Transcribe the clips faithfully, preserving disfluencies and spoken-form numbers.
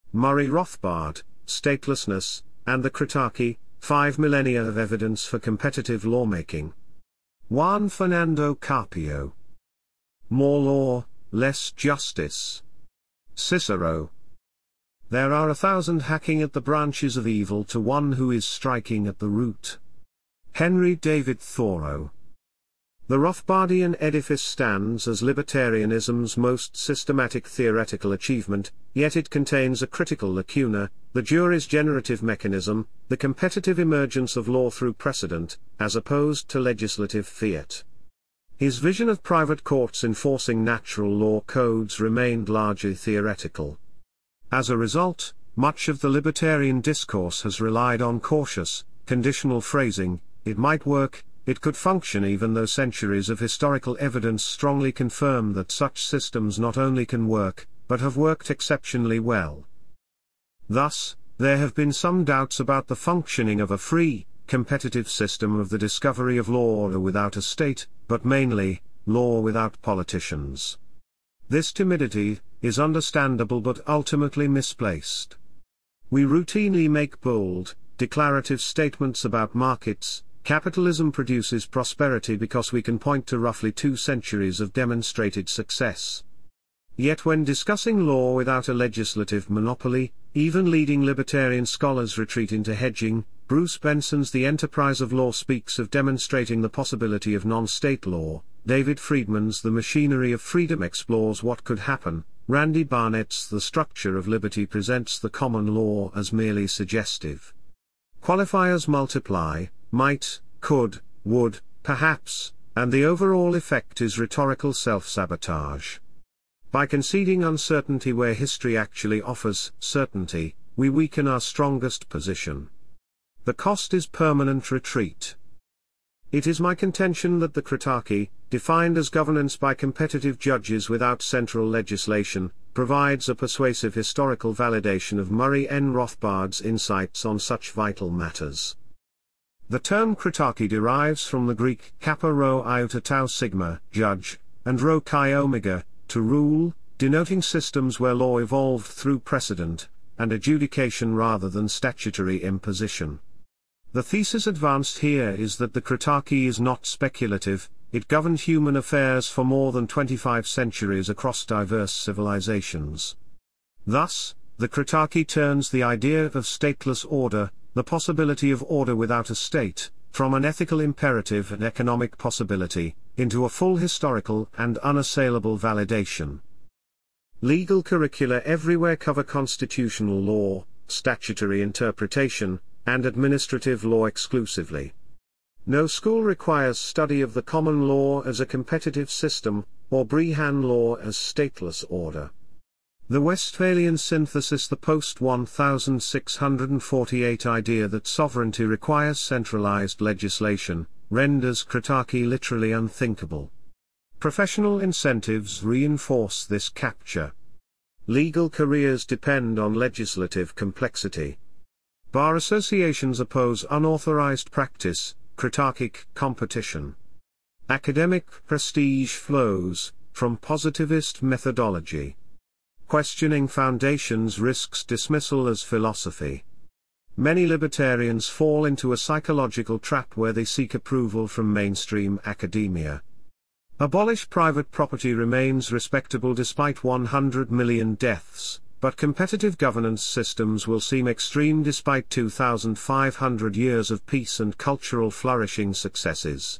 Murray Rothbard, Statelessness, and the Kritaki, Five Millennia of Evidence for Competitive Lawmaking. Juan Fernando Carpio. More Law, Less Justice. Cicero. There are a thousand hacking at the branches of evil to one who is striking at the root. Henry David Thoreau. The Rothbardian edifice stands as libertarianism's most systematic theoretical achievement, yet it contains a critical lacuna, the jury's generative mechanism, the competitive emergence of law through precedent, as opposed to legislative fiat. His vision of private courts enforcing natural law codes remained largely theoretical. As a result, much of the libertarian discourse has relied on cautious, conditional phrasing: it might work, it could function, even though centuries of historical evidence strongly confirm that such systems not only can work, but have worked exceptionally well. Thus, there have been some doubts about the functioning of a free, competitive system of the discovery of law without a state, but mainly, law without politicians. This timidity is understandable but ultimately misplaced. We routinely make bold, declarative statements about markets. Capitalism produces prosperity because we can point to roughly two centuries of demonstrated success. Yet when discussing law without a legislative monopoly, even leading libertarian scholars retreat into hedging. Bruce Benson's The Enterprise of Law speaks of demonstrating the possibility of non-state law. David Friedman's The Machinery of Freedom explores what could happen. Randy Barnett's The Structure of Liberty presents the common law as merely suggestive. Qualifiers multiply: might, could, would, perhaps, and the overall effect is rhetorical self-sabotage. By conceding uncertainty where history actually offers certainty, we weaken our strongest position. The cost is permanent retreat. It is my contention that the Kritaki, defined as governance by competitive judges without central legislation, provides a persuasive historical validation of Murray N. Rothbard's insights on such vital matters. The term Kritaki derives from the Greek kappa rho iota tau sigma, judge, and rho chi omega, to rule, denoting systems where law evolved through precedent and adjudication rather than statutory imposition. The thesis advanced here is that the Kritaki is not speculative, it governed human affairs for more than twenty-five centuries across diverse civilizations. Thus, the Kritaki turns the idea of stateless order, the possibility of order without a state, from an ethical imperative and economic possibility, into a full historical and unassailable validation. Legal curricula everywhere cover constitutional law, statutory interpretation, and administrative law exclusively. No school requires study of the common law as a competitive system, or Brehon law as stateless order. The Westphalian synthesis, the post sixteen forty-eight idea that sovereignty requires centralized legislation, renders Kritaki literally unthinkable. Professional incentives reinforce this capture. Legal careers depend on legislative complexity. Bar associations oppose unauthorized practice, Kritakic competition. Academic prestige flows from positivist methodology. Questioning foundations risks dismissal as philosophy. Many libertarians fall into a psychological trap where they seek approval from mainstream academia. Abolish private property remains respectable despite one hundred million deaths, but competitive governance systems will seem extreme despite two thousand five hundred years of peace and cultural flourishing successes.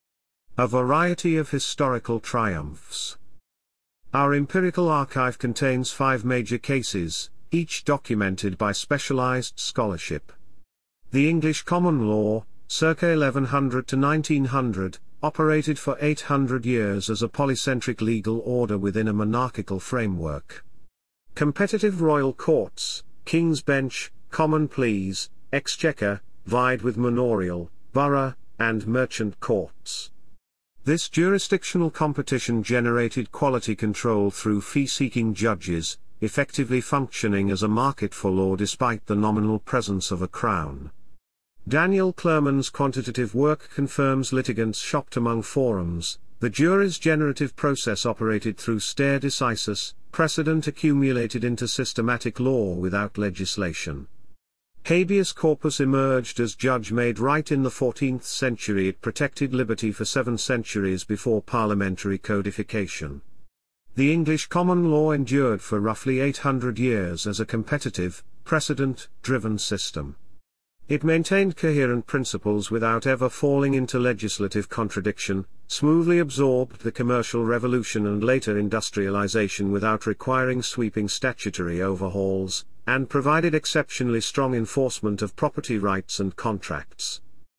A variety of historical triumphs. Our empirical archive contains five major cases, each documented by specialized scholarship. The English common law, circa eleven hundred to nineteen hundred, operated for eight hundred years as a polycentric legal order within a monarchical framework. Competitive royal courts, King's Bench, Common Pleas, Exchequer, vied with manorial, borough, and merchant courts. This jurisdictional competition generated quality control through fee-seeking judges, effectively functioning as a market for law despite the nominal presence of a crown. Daniel Clerman's quantitative work confirms litigants shopped among forums. The jury's generative process operated through stare decisis, precedent accumulated into systematic law without legislation. Habeas corpus emerged as judge-made right in the fourteenth century. It protected liberty for seven centuries before parliamentary codification. The English common law endured for roughly eight hundred years as a competitive, precedent-driven system. It maintained coherent principles without ever falling into legislative contradiction, smoothly absorbed the commercial revolution and later industrialization without requiring sweeping statutory overhauls, and provided exceptionally strong enforcement of property rights and contracts.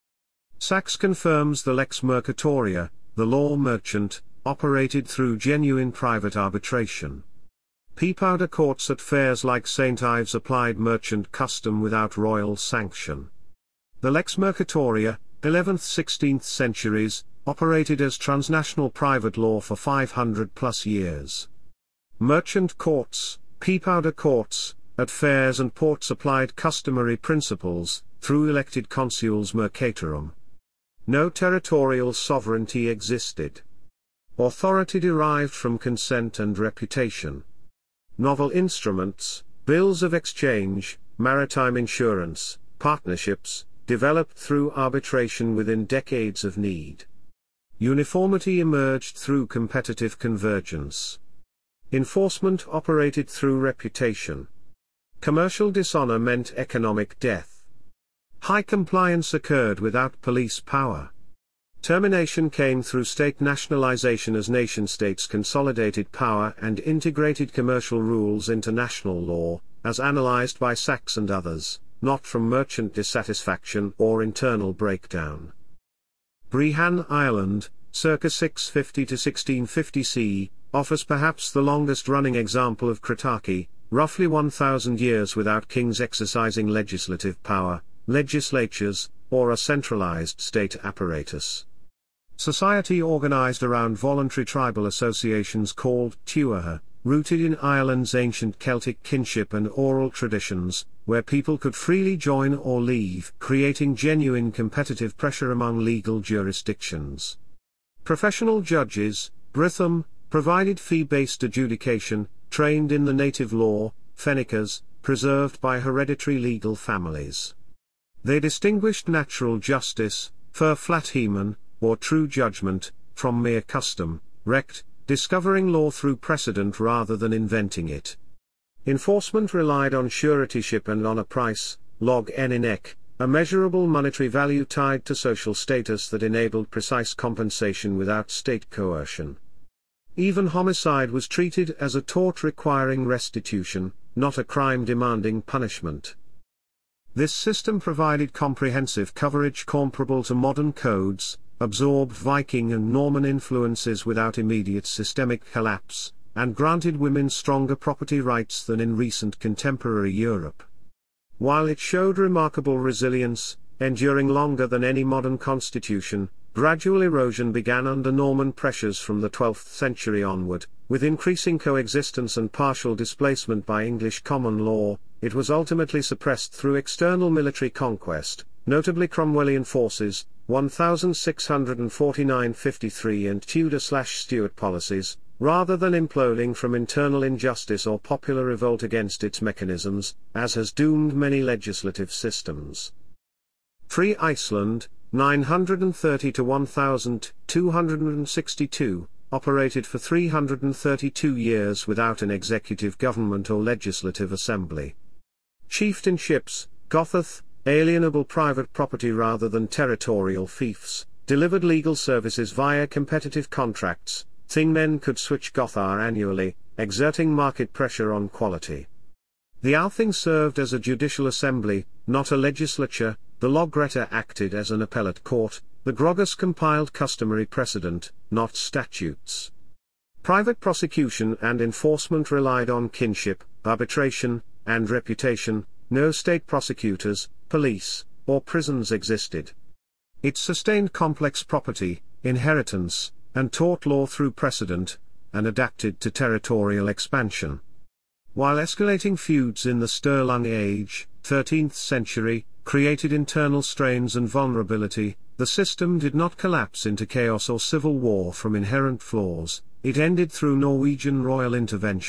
Sachs confirms the lex mercatoria, the law merchant, operated through genuine private arbitration. P-powder courts at fairs like Saint Ives applied merchant custom without royal sanction. The lex mercatoria, eleventh-sixteenth centuries, operated as transnational private law for five hundred plus years. Merchant courts, P-powder courts, at fairs and ports applied customary principles, through elected consules mercatorum. No territorial sovereignty existed. Authority derived from consent and reputation. Novel instruments, bills of exchange, maritime insurance, partnerships, developed through arbitration within decades of need. Uniformity emerged through competitive convergence. Enforcement operated through reputation. Commercial dishonor meant economic death. High compliance occurred without police power. Termination came through state nationalization as nation-states consolidated power and integrated commercial rules into national law, as analyzed by Sachs and others, not from merchant dissatisfaction or internal breakdown. Brehon Island, circa six fifty to sixteen fifty C, offers perhaps the longest-running example of Kritarchy, roughly one thousand years without kings exercising legislative power, legislatures, or a centralized state apparatus. Society organized around voluntary tribal associations called tuatha, rooted in Ireland's ancient Celtic kinship and oral traditions, where people could freely join or leave, creating genuine competitive pressure among legal jurisdictions. Professional judges, Britham, provided fee-based adjudication, trained in the native law, Fennicas, preserved by hereditary legal families. They distinguished natural justice, fer flatheman, or true judgment, from mere custom, rect, discovering law through precedent rather than inventing it. Enforcement relied on suretyship and on a price, log eninec, a measurable monetary value tied to social status that enabled precise compensation without state coercion. Even homicide was treated as a tort requiring restitution, not a crime demanding punishment. This system provided comprehensive coverage comparable to modern codes, absorbed Viking and Norman influences without immediate systemic collapse, and granted women stronger property rights than in recent contemporary Europe. While it showed remarkable resilience, enduring longer than any modern constitution, gradual erosion began under Norman pressures from the twelfth century onward, with increasing coexistence and partial displacement by English common law. It was ultimately suppressed through external military conquest, notably Cromwellian forces, sixteen forty-nine to fifty-three and Tudor-Stuart policies, rather than imploding from internal injustice or popular revolt against its mechanisms, as has doomed many legislative systems. Free Iceland, nine hundred thirty to one thousand two hundred sixty-two, operated for three hundred thirty-two years without an executive government or legislative assembly. Chieftainships, Gothath, alienable private property rather than territorial fiefs, delivered legal services via competitive contracts. Thingmen could switch Gothar annually, exerting market pressure on quality. The Althing served as a judicial assembly, not a legislature. The Logretta acted as an appellate court. The Grogas compiled customary precedent, not statutes. Private prosecution and enforcement relied on kinship, arbitration, and reputation. No state prosecutors, police, or prisons existed. It sustained complex property, inheritance, and tort law through precedent, and adapted to territorial expansion. While escalating feuds in the Stirling Age, thirteenth century, created internal strains and vulnerability, the system did not collapse into chaos or civil war from inherent flaws. It ended through Norwegian royal intervention,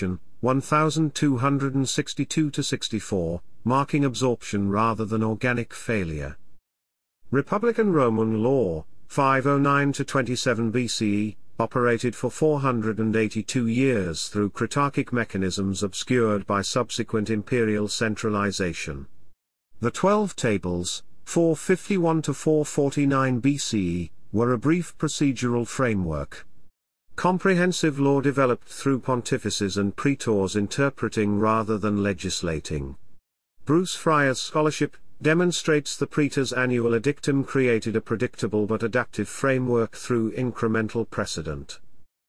twelve sixty-two to sixty-four, marking absorption rather than organic failure. Republican Roman law, five oh nine to twenty-seven B C E, operated for four hundred eighty-two years through Critarchic mechanisms obscured by subsequent imperial centralization. The Twelve Tables, four fifty-one to four forty-nine B C E, were a brief procedural framework. Comprehensive law developed through pontifices and praetors interpreting rather than legislating. Bruce Fryer's scholarship demonstrates the praetor's annual edictum created a predictable but adaptive framework through incremental precedent.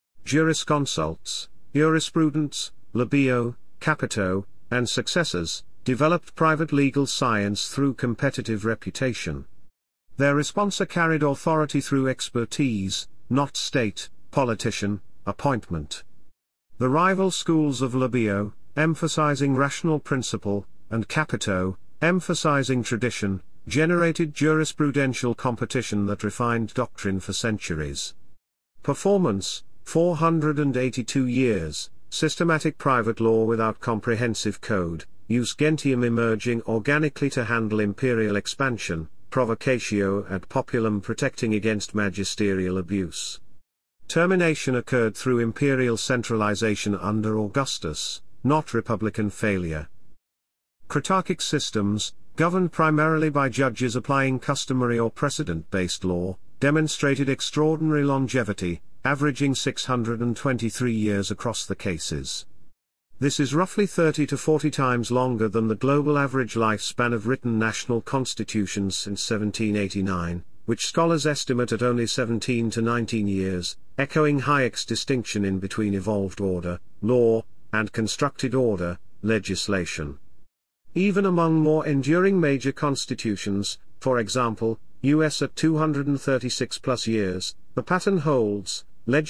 Jurisconsults, jurisprudence, Labeo, Capito, and successors, developed private legal science through competitive reputation. Their responsa carried authority through expertise, not state, politician, appointment. The rival schools of Labeo, emphasizing rational principle, and Capito, emphasizing tradition, generated jurisprudential competition that refined doctrine for centuries. Performance, four hundred eighty-two years, systematic private law without comprehensive code, Jus Gentium emerging organically to handle imperial expansion, provocatio ad populum protecting against magisterial abuse. Termination occurred through imperial centralization under Augustus, not republican failure. Critarchic systems, governed primarily by judges applying customary or precedent-based law, demonstrated extraordinary longevity, averaging six hundred twenty-three years across the cases. This is roughly thirty to forty times longer than the global average lifespan of written national constitutions since seventeen eighty-nine, which scholars estimate at only seventeen to nineteen years, echoing Hayek's distinction in between evolved order, law, and constructed order, legislation. Even among more enduring major constitutions, for example, U S at two hundred thirty-six plus years, the pattern holds,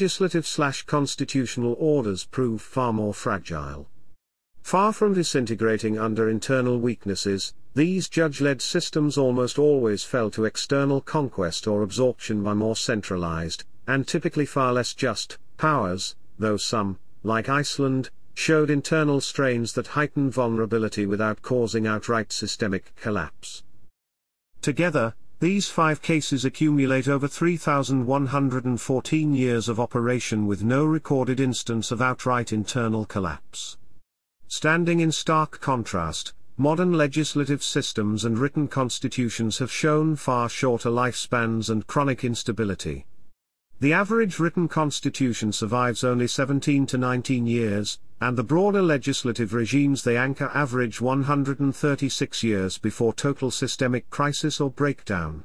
legislative-slash-constitutional orders prove far more fragile. Far from disintegrating under internal weaknesses, these judge-led systems almost always fell to external conquest or absorption by more centralized, and typically far less just, powers, though some, like Iceland, showed internal strains that heightened vulnerability without causing outright systemic collapse. Together, these five cases accumulate over three thousand one hundred fourteen years of operation with no recorded instance of outright internal collapse. Standing in stark contrast, modern legislative systems and written constitutions have shown far shorter lifespans and chronic instability. The average written constitution survives only seventeen to nineteen years, and the broader legislative regimes they anchor average one hundred thirty-six years before total systemic crisis or breakdown.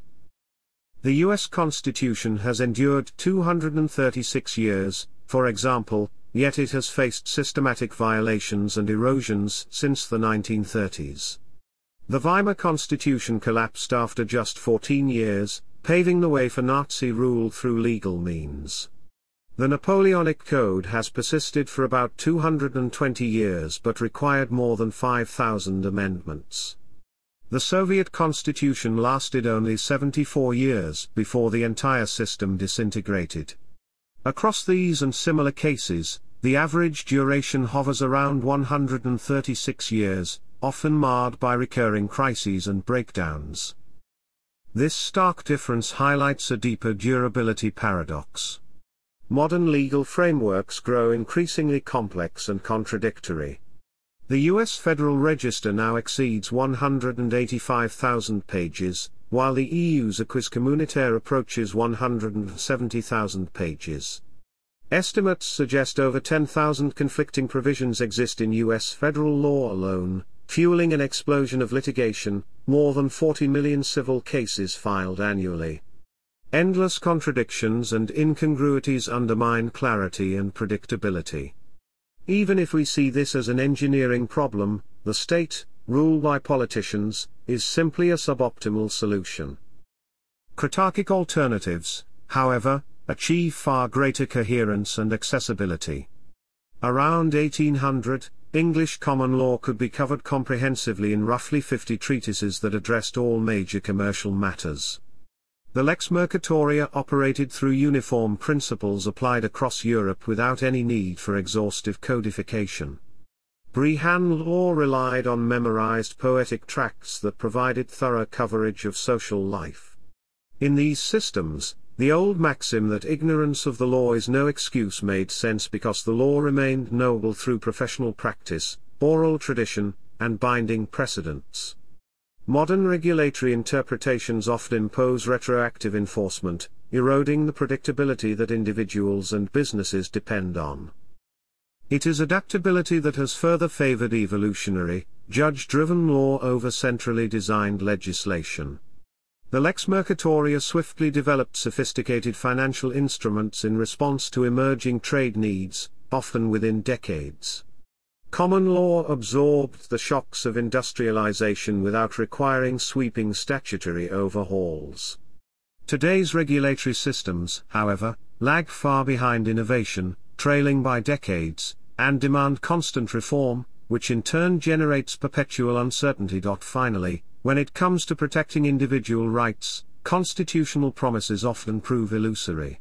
The U S Constitution has endured two hundred thirty-six years, for example, yet it has faced systematic violations and erosions since the nineteen thirties. The Weimar Constitution collapsed after just fourteen years, paving the way for Nazi rule through legal means. The Napoleonic Code has persisted for about two hundred twenty years but required more than five thousand amendments. The Soviet Constitution lasted only seventy-four years before the entire system disintegrated. Across these and similar cases, the average duration hovers around one hundred thirty-six years, often marred by recurring crises and breakdowns. This stark difference highlights a deeper durability paradox. Modern legal frameworks grow increasingly complex and contradictory. The U S Federal Register now exceeds one hundred eighty-five thousand pages, while the E U's Acquis Communautaire approaches one hundred seventy thousand pages. Estimates suggest over ten thousand conflicting provisions exist in U S federal law alone, fueling an explosion of litigation, more than forty million civil cases filed annually. Endless contradictions and incongruities undermine clarity and predictability. Even if we see this as an engineering problem, the state, ruled by politicians, is simply a suboptimal solution. Critarchic alternatives, however, achieve far greater coherence and accessibility. Around eighteen hundred, English common law could be covered comprehensively in roughly fifty treatises that addressed all major commercial matters. The Lex Mercatoria operated through uniform principles applied across Europe without any need for exhaustive codification. Brehon law relied on memorized poetic tracts that provided thorough coverage of social life. In these systems, the old maxim that ignorance of the law is no excuse made sense because the law remained knowable through professional practice, oral tradition, and binding precedents. Modern regulatory interpretations often impose retroactive enforcement, eroding the predictability that individuals and businesses depend on. It is adaptability that has further favored evolutionary, judge-driven law over centrally designed legislation. The Lex Mercatoria swiftly developed sophisticated financial instruments in response to emerging trade needs, often within decades. Common law absorbed the shocks of industrialization without requiring sweeping statutory overhauls. Today's regulatory systems, however, lag far behind innovation, trailing by decades, and demand constant reform, which in turn generates perpetual uncertainty. Finally, when it comes to protecting individual rights, constitutional promises often prove illusory.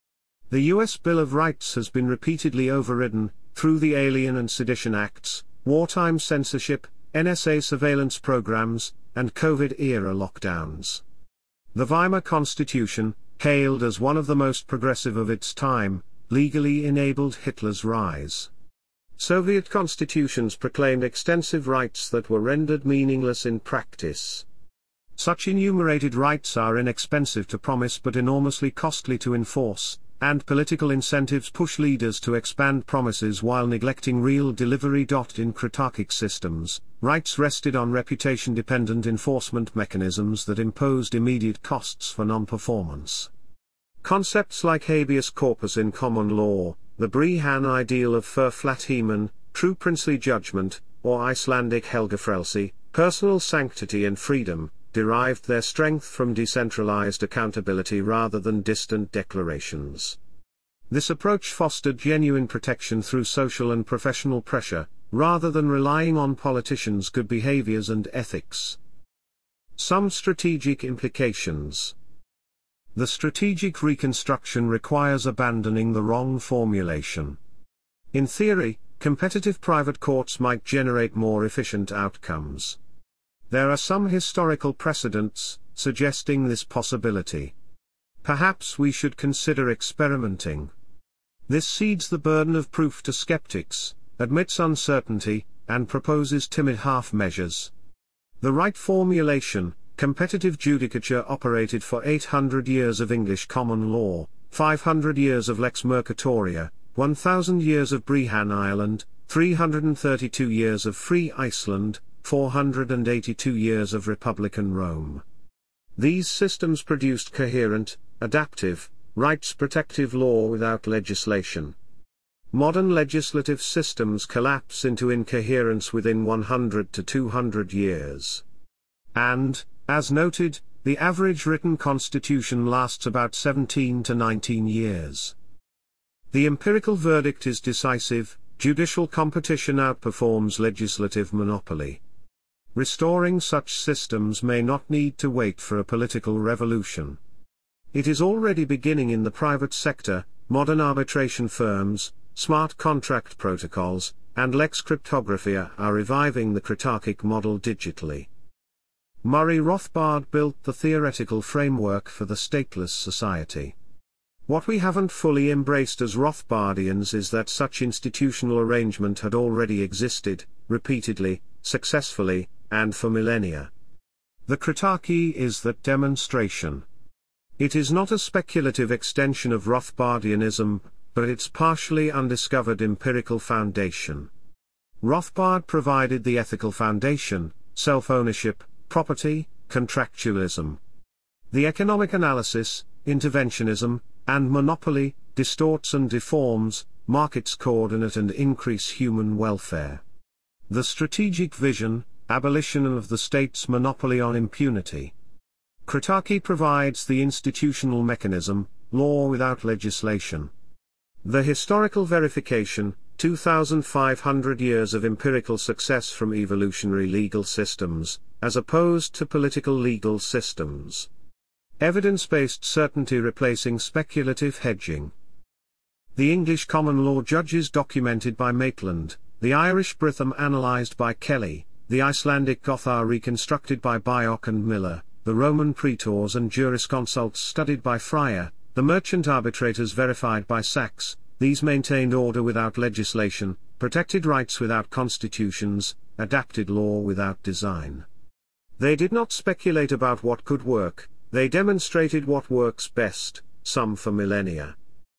The U S Bill of Rights has been repeatedly overridden, through the Alien and Sedition Acts, wartime censorship, N S A surveillance programs, and COVID-era lockdowns. The Weimar Constitution, hailed as one of the most progressive of its time, legally enabled Hitler's rise. Soviet constitutions proclaimed extensive rights that were rendered meaningless in practice. Such enumerated rights are inexpensive to promise but enormously costly to enforce, and political incentives push leaders to expand promises while neglecting real delivery. In critarchic systems, rights rested on reputation-dependent enforcement mechanisms that imposed immediate costs for non-performance. Concepts like habeas corpus in common law, the Brehon ideal of förflatthyman, true princely judgment, or Icelandic helgafrelsi, personal sanctity and freedom, derived their strength from decentralized accountability rather than distant declarations. This approach fostered genuine protection through social and professional pressure, rather than relying on politicians' good behaviors and ethics. Some strategic implications. The strategic reconstruction requires abandoning the wrong formulation. In theory, competitive private courts might generate more efficient outcomes. There are some historical precedents suggesting this possibility. Perhaps we should consider experimenting. This cedes the burden of proof to skeptics, admits uncertainty, and proposes timid half-measures. The right formulation, competitive judicature operated for eight hundred years of English common law, five hundred years of Lex Mercatoria, one thousand years of Brehon Ireland, three hundred thirty-two years of Free Iceland, four hundred eighty-two years of Republican Rome. These systems produced coherent, adaptive, rights-protective law without legislation. Modern legislative systems collapse into incoherence within one hundred to two hundred years. And, as noted, the average written constitution lasts about seventeen to nineteen years. The empirical verdict is decisive: judicial competition outperforms legislative monopoly. Restoring such systems may not need to wait for a political revolution. It is already beginning in the private sector. Modern arbitration firms, smart contract protocols, and Lex Cryptographia are reviving the critarchic model digitally. Murray Rothbard built the theoretical framework for the stateless society. What we haven't fully embraced as Rothbardians is that such institutional arrangement had already existed, repeatedly, successfully, and for millennia. The critarchy is that demonstration. It is not a speculative extension of Rothbardianism, but its partially undiscovered empirical foundation. Rothbard provided the ethical foundation: self-ownership, property, contractualism. The economic analysis, interventionism, and monopoly, distorts and deforms, markets coordinate and increase human welfare. The strategic vision, abolition of the state's monopoly on impunity. Critarchy provides the institutional mechanism, law without legislation. The historical verification, two thousand five hundred years of empirical success from evolutionary legal systems, as opposed to political legal systems. Evidence-based certainty replacing speculative hedging. The English common law judges documented by Maitland, the Irish Brytham analysed by Kelly, the Icelandic Gotthar reconstructed by Bioch and Miller, the Roman praetors and jurisconsults studied by Fryer, the merchant arbitrators verified by Sachs. These maintained order without legislation, protected rights without constitutions, adapted law without design. They did not speculate about what could work, they demonstrated what works best, some for millennia.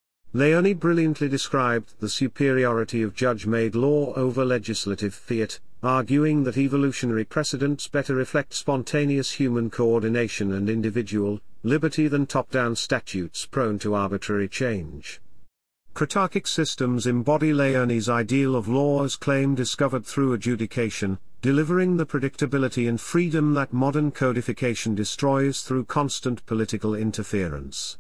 Leone brilliantly described the superiority of judge-made law over legislative fiat, arguing that evolutionary precedents better reflect spontaneous human coordination and individual liberty than top-down statutes prone to arbitrary change. Critarchic systems embody Leone's ideal of law as claim discovered through adjudication, delivering the predictability and freedom that modern codification destroys through constant political interference.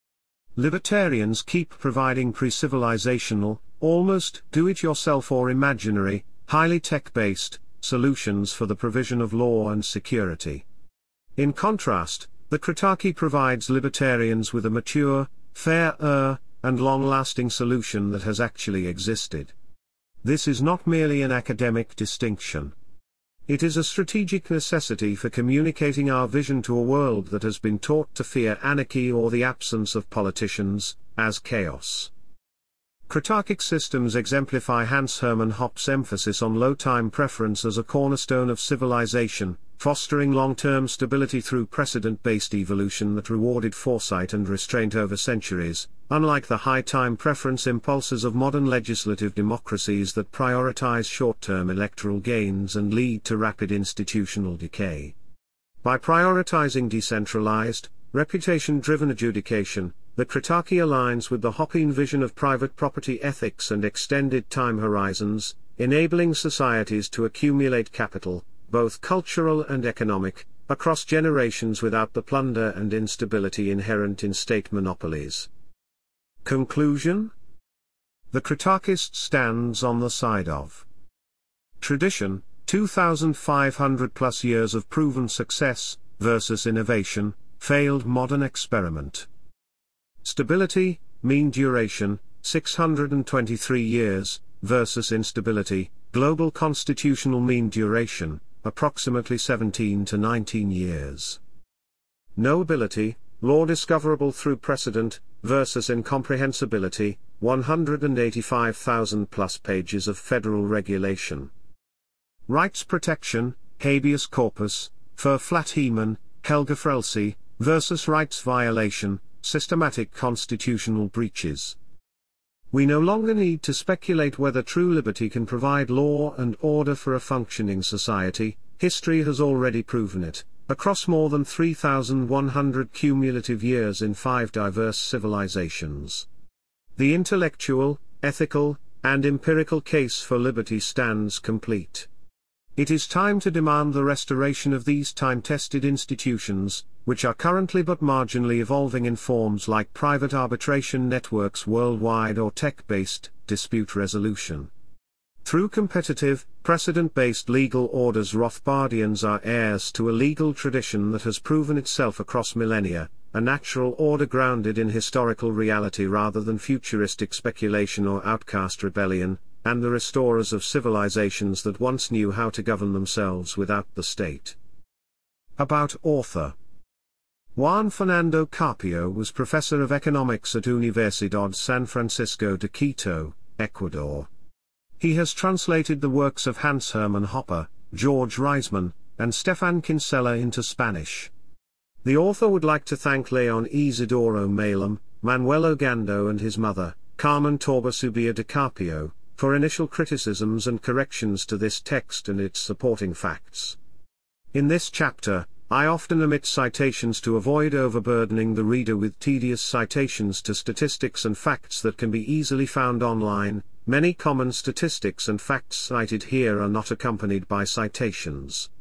Libertarians keep providing pre-civilizational, almost do-it-yourself or imaginary, highly tech-based, solutions for the provision of law and security. In contrast, the Critarchy provides libertarians with a mature, fairer, and long-lasting solution that has actually existed. This is not merely an academic distinction. It is a strategic necessity for communicating our vision to a world that has been taught to fear anarchy or the absence of politicians, as chaos. Critarchic systems exemplify Hans Hermann Hoppe's emphasis on low time preference as a cornerstone of civilization, fostering long-term stability through precedent-based evolution that rewarded foresight and restraint over centuries, unlike the high time preference impulses of modern legislative democracies that prioritize short-term electoral gains and lead to rapid institutional decay. By prioritizing decentralized, reputation-driven adjudication, the Critarchy aligns with the Hoppean vision of private property ethics and extended time horizons, enabling societies to accumulate capital, both cultural and economic, across generations without the plunder and instability inherent in state monopolies. Conclusion? The Critarchist stands on the side of tradition, two thousand five hundred plus years of proven success, versus innovation, failed modern experiment. Stability, mean duration, six hundred twenty-three years, versus instability, global constitutional mean duration, approximately seventeen to nineteen years. Knowability, law discoverable through precedent, versus incomprehensibility, one hundred eighty-five thousand plus pages of federal regulation. Rights protection, habeas corpus, for Flatheman, Helga Frelsey, versus rights violation, systematic constitutional breaches. We no longer need to speculate whether true liberty can provide law and order for a functioning society. History has already proven it, across more than three thousand one hundred cumulative years in five diverse civilizations. The intellectual, ethical, and empirical case for liberty stands complete. It is time to demand the restoration of these time-tested institutions, which are currently but marginally evolving in forms like private arbitration networks worldwide or tech-based dispute resolution. Through competitive, precedent-based legal orders, Rothbardians are heirs to a legal tradition that has proven itself across millennia, a natural order grounded in historical reality rather than futuristic speculation or outcast rebellion, and the restorers of civilizations that once knew how to govern themselves without the state. About author. Juan Fernando Carpio was professor of economics at Universidad San Francisco de Quito, Ecuador. He has translated the works of Hans Hermann Hoppe, George Reisman, and Stefan Kinsella into Spanish. The author would like to thank Leon Isidoro Malem, Manuel Ogando and his mother, Carmen Torba-Subia de Carpio, for initial criticisms and corrections to this text and its supporting facts. In this chapter, I often omit citations to avoid overburdening the reader with tedious citations to statistics and facts that can be easily found online. Many common statistics and facts cited here are not accompanied by citations.